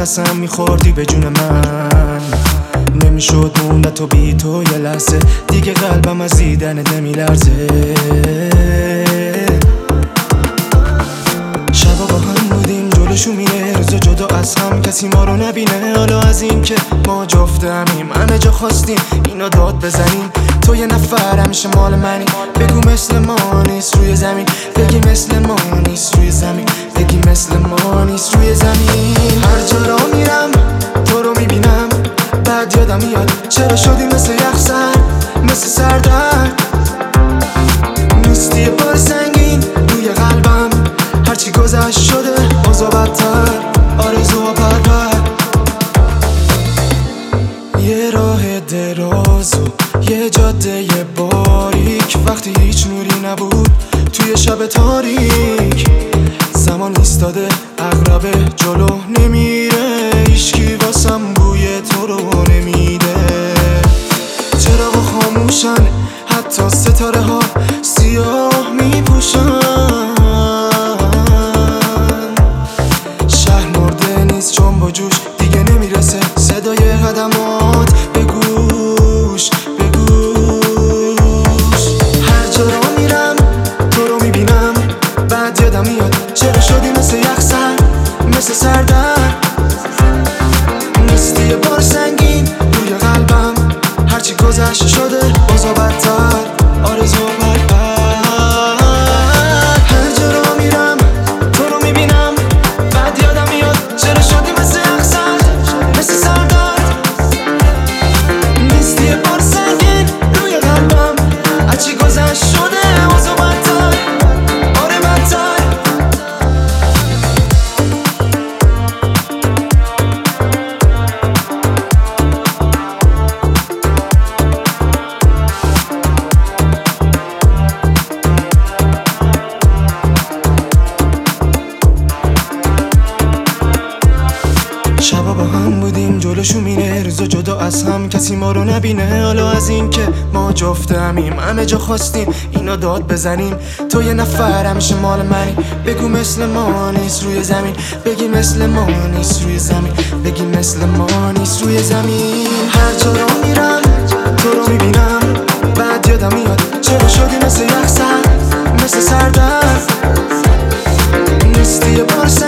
قسم میخوردی به جون من، نمیشد موند تو بی تو یه لحظه دیگه، قلبم از دیدنت نمیلرزه. شبا با هم بودیم جلوشو میره، روزا جدا از هم کسی ما رو نبینه. حالا از این که ما جفتمیم همه جا خواستیم اینو داد بزنیم. تو یه نفر همیشه مال منی، بگو مثل ما نیست روی زمین، بگی مثل ما نیست روی زمین، بگی مثل ما نیست روی زمین. هر جا را میرم تو رو میبینم، بعد یادم میاد چرا شدی مثل یخسر، مثل سردرد. نیستی یه بار سنگین روی قلبم، هرچی گذشت شده اوضاع بدتر، آرزوها پرپر. یه راه دراز و یه جاده باریک، وقتی هیچ نوری نبود توی شب تاریک. زمان ایستاده عقربه جلو نمیره، هیچکی واسم بوی تو رو نمیده. چراغ خاموشن حتی ستاره ها سیاه میپوشن، شهر مرده نیست چون با جوش دیگه نمیرسه صدای قدمات به گوش به گوش. هر جا را میرم تو رو میبینم، بعد یادم میاد چرا شدی مثل یخسر، مثل سردرد. نیستی یه بار سنگین روی قلبم، هرچی گذشت شده اوضاع بدتر، آرزو پرپر. هر جا را میرم تو رو میبینم، بعد یادم میاد چرا شدی مثل یخسر، مثل سردرد. نیستی یه بار سنگین روی قلبم، هرچی گذشت شده اوضاع بدتر، آره بدتر. شبا با هم بودیم جلوشو میره، روزا جدا از هم کسی ما رو نبینه. حالا از این که ما جفتمیم همه جا خواستیم اینو داد بزنیم. تو یه نفر همیشه مال منی، بگو مثل ما نیست روی زمین، بگی مثل ما نیست روی زمین، بگی مثل ما نیست روی زمین. هر جا را میرم تو رو میبینم، بعد یادم میاد چرا شدی مثل یخسر، مثل سردرد. نیستی یه بار